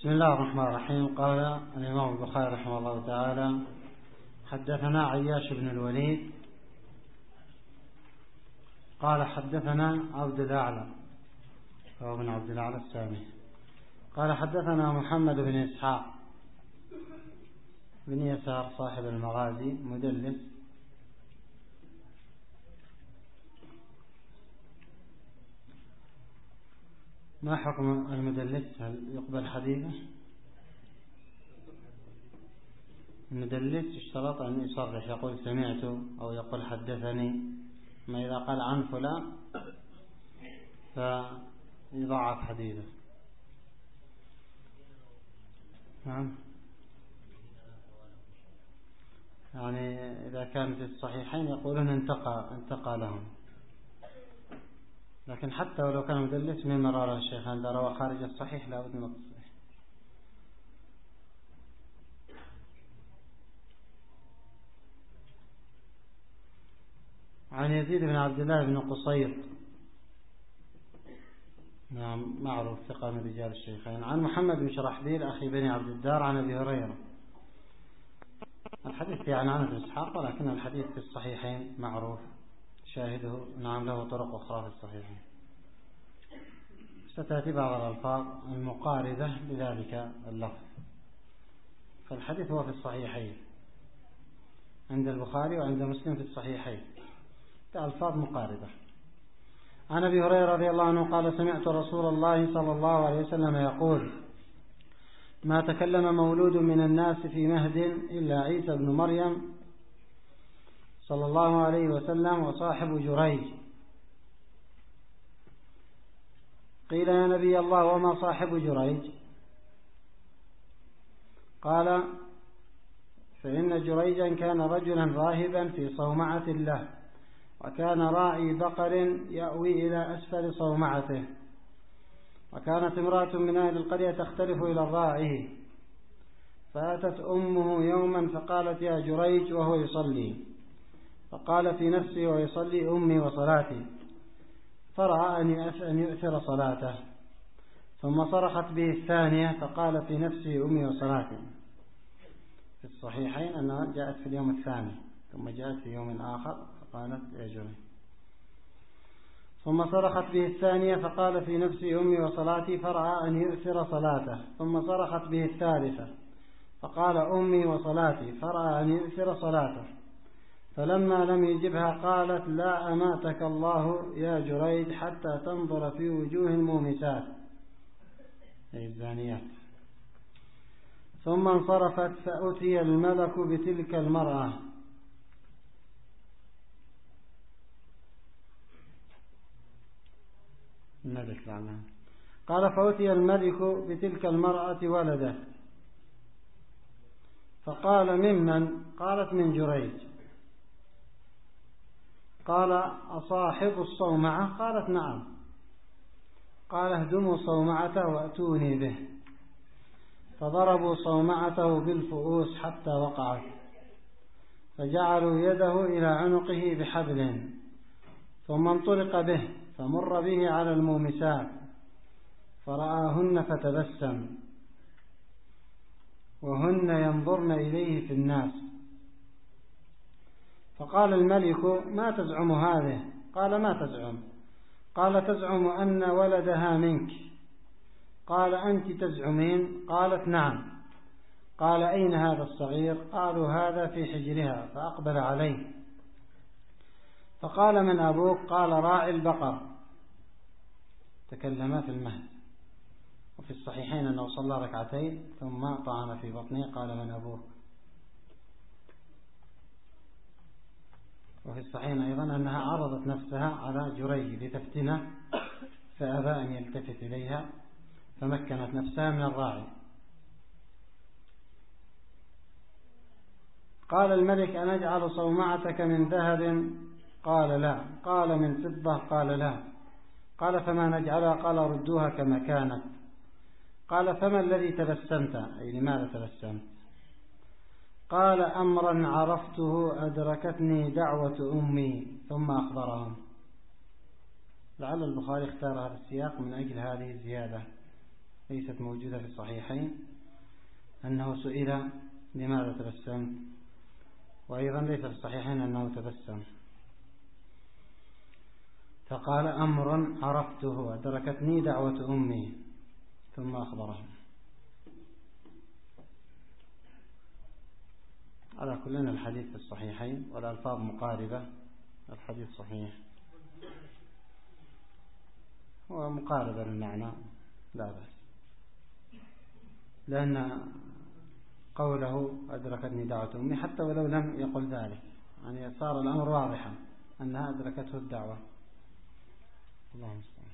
بسم الله الرحمن الرحيم. قال الإمام البخاري رحمه الله تعالى: حدثنا عياش بن الوليد قال حدثنا عبد الأعلى هو بن عبد الأعلى السامي قال حدثنا محمد بن إسحاق بن يسار صاحب المغازي مدلس، ما حكم المدلس؟ هل يقبل حديثه؟ المدلس يشترط أن يصرح، يقول سمعت أو يقول حدثني، ما إذا قال عن فلان فيضعف حديثه. نعم، يعني إذا كان في الصحيحين يقولون انتقى لهم، لكن حتى ولو كان مدلس من مرار الشيخ عند روى خارج الصحيح لا بد من التصحيح. عن يزيد بن عبد الله بن قصيط، نعم معروف ثقة من رجال الشيخين. عن محمد بن شرحبيل أخي بني عبد الدار عن أبي هريرة. الحديث في عنعنة بن إسحاق، ولكن الحديث في الصحيحين معروف شاهده، نعم له طرق أخرى في الصحيحين. ستأتي بعض الألفاظ المقاربة لذلك اللفظ، فالحديث هو في الصحيحين عند البخاري وعند مسلم في الصحيحين كألفاظ مقاربة. عن أبي هريرة رضي الله عنه قال: سمعت رسول الله صلى الله عليه وسلم يقول: ما تكلم مولود من الناس في مهد إلا عيسى بن مريم صلى الله عليه وسلم وصاحب جريج. قيل: يا نبي الله وما صاحب جريج؟ قال: فإن جريجا كان رجلا راهبا في صومعة له، وكان راعي بقر يأوي إلى أسفل صومعته، وكانت امرأة من أهل القرية تختلف إلى الراعي، فأتت أمه يوما فقالت: يا جريج، وهو يصلي، فقال في نفسه ويصلي: أمي وصلاتي، فرأى أن يؤثر صلاته، ثم صرخت به الثانية فقال في نفسه: أمي وصلاتي. في الصحيحين أنها جاءت في اليوم الثاني، ثم جاءت في يوم آخر فقالت: يا جريج. ثم صرخت به الثانية فقال في نفسه: أمي وصلاتي، فرأى أن يؤثر صلاته، ثم صرخت به الثالثة فقال: أمي وصلاتي، فرأى أن يؤثر صلاته، فلما لم يجبها قالت: لا أماتك الله يا جريج حتى تنظر في وجوه المومسات أي الزانيات. ثم انصرفت فأتي الملك بتلك المرأة قال: فأتي الملك بتلك المرأة ولده، فقال: ممن؟ قالت: من جريج. قال: أصاحب الصومعة؟ قالت: نعم. قال: اهدموا صومعته وأتوني به. فضربوا صومعته بالفؤوس حتى وقعت، فجعلوا يده إلى عنقه بحبل، ثم انطلق به فمر به على المومسات فرآهن فتبسم، وهن ينظرن إليه في الناس. فقال الملك: ما تزعم هذه؟ قال: ما تزعم؟ قال: تزعم أن ولدها منك. قال: أنت تزعمين؟ قالت: نعم. قال: أين هذا الصغير؟ قالوا: هذا في حجرها. فأقبل عليه فقال: من أبوك؟ قال: راعي البقر. تكلما في المهد. وفي الصحيحين أنه صلى ركعتين ثم طعن في بطنه قال: من أبوك؟ وفي الصحيحين أيضا أنها عرضت نفسها على جريج لتفتنه، فأبى أن يلتفت إليها فمكنت نفسها من الراعي. قال الملك: أنجعل صومعتك من ذهب؟ قال: لا. قال: من فضة؟ قال: لا. قال: فما نجعلها؟ قال: ردوها كما كانت. قال: فما الذي تبسمت؟ أي لماذا تبسمت؟ قال: أمرا عرفته أدركتني دعوة أمي. ثم أخبرهم. لعل البخاري اختار هذا السياق من أجل هذه الزيادة ليست موجودة في الصحيحين، أنه سئل لماذا تبسمت، وأيضا ليس في الصحيحين أنه تبسم، فقال أمر عرفته أدركتني دعوة أمي، ثم أخبره. على كلنا الحديث في الصحيحين والألفاظ مقاربة، الحديث صحيح ومقاربة للمعنى لا بأس، لأن قوله أدركتني دعوة أمي حتى ولو لم يقل ذلك، يعني صار الأمر واضحا أنها أدركته الدعوة. اللهم المستعان.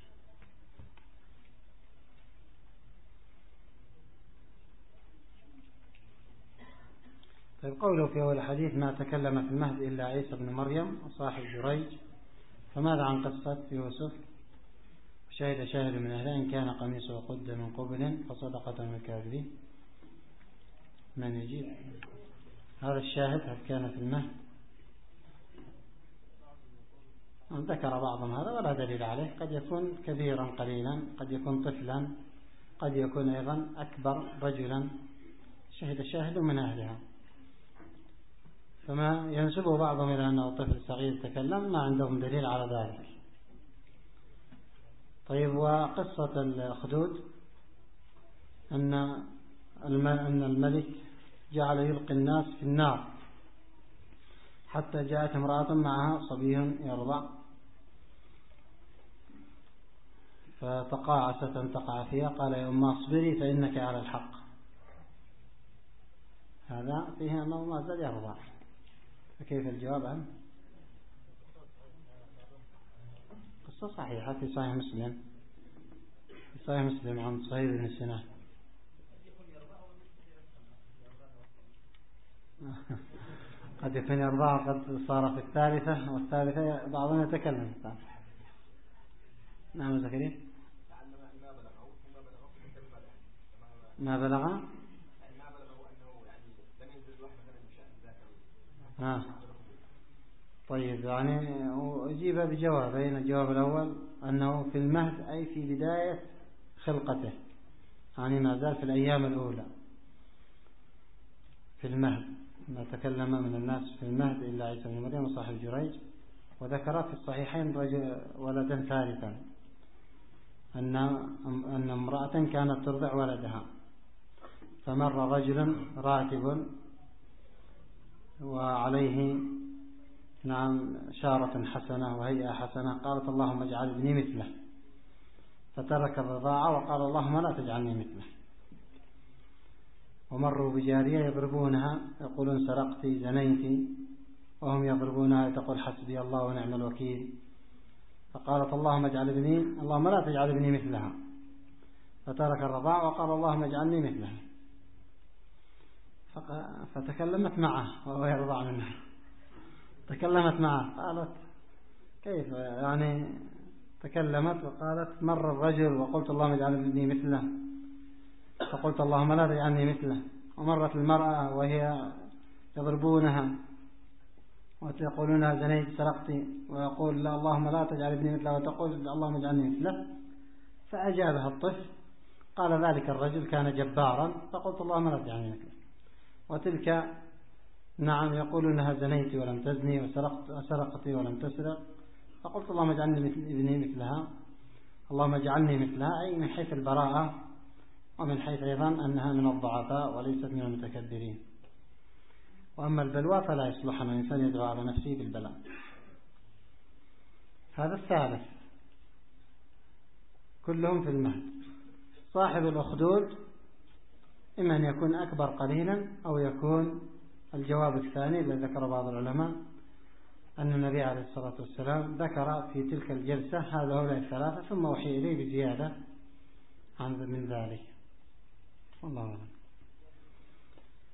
طيب، قوله في أول الحديث ما تكلم في المهد إلا عيسى بن مريم وصاحب جريج، فماذا عن قصة يوسف؟ شهد شاهد من أهله إن كان قميصه قد من قبل فصدقة من الكاذبين. من يجيب هذا الشاهد؟ هل كان في المهد؟ ذكر بعضهم هذا ولا دليل عليه، قد يكون كبيرا قليلا، قد يكون طفلا، قد يكون أيضا أكبر رجلا. شهد شاهد من أهلها، فما ينسبه بعضهم إلى أنه طفل صغير تكلم ما عندهم دليل على ذلك. طيب، وقصة الأخدود أن الملك جعل يلقي الناس في النار حتى جاءت امرأة معها صبي يرضع فتقاعست أن تقع فيها، قال يا أم اصبري فإنك على الحق. هذا فيه أنه ما زال يرضع، فكيف الجواب عنه؟ قصة صحيحة في صحيح مسلم، في صحيح مسلم عن صهيب بن سنان. قد يكون يرضع، قد صار في الثالثة، والثالثة بعضهم يتكلم. نعم زكريا. ما بلغ طيب، يعني أجيب بجوابين. الجواب الأول أنه في المهد أي في بداية خلقته، يعني ما زال في الأيام الأولى في المهد. ما تكلم من الناس في المهد إلا عيسى بن مريم وصاحب جريج. وذكر في الصحيحين ولدا ثالثا، أن امرأة كانت ترضع ولدها، فمر رجل راكب وعليه شارة حسنة وهيئة حسنة، قالت اللهم اجعل ابني مثله، فترك الرضاعة وقال اللهم لا تجعلني مثله. ومروا بجارية يضربونها يقولون سرقتي زنيتي، وهم يضربونها تقول حسبي الله ونعم الوكيل، فقالت اللهم لا تجعل ابني مثلها، فترك الرضاعة وقال اللهم اجعلني مثلها، فتكلمت معه وهو يرضع منها. تكلمت معه قالت كيف يعني؟ تكلمت وقالت مر الرجل وقلت اللهم اجعل ابني مثله، فقلت اللهم لا تجعلني مثله. ومرت المرأة وهي يضربونها ويقولونها زنيت سرقتي، ويقول لا اللهم لا تجعل ابني مثله، وتقول اللهم اجعلني مثله. فأجابها الطفل، قال ذلك الرجل كان جبارا، فقلت اللهم لا تجعلني مثله. وتلك يقولونها زنيت ولم تزني، وسرقتي ولم تسرق، فقلت اللهم اجعلني ابني مثلها، اللهم اجعلني مثلها، أي من حيث البراءة، ومن حيث أيضا أنها من الضعفاء وليست من المتكبرين. وأما البلوى فلا يصلح أن الإنسان يدعو على نفسه بالبلاء. هذا الثالث كلهم في المهد. صاحب الأخدود إما أن يكون أكبر قليلا، أو يكون الجواب الثاني الذي ذكر بعض العلماء أن النبي عليه الصلاة والسلام ذكر في تلك الجلسة هؤلاء الثلاثة، ثم وحي إليه بزيادة من ذلك. والله أعلم.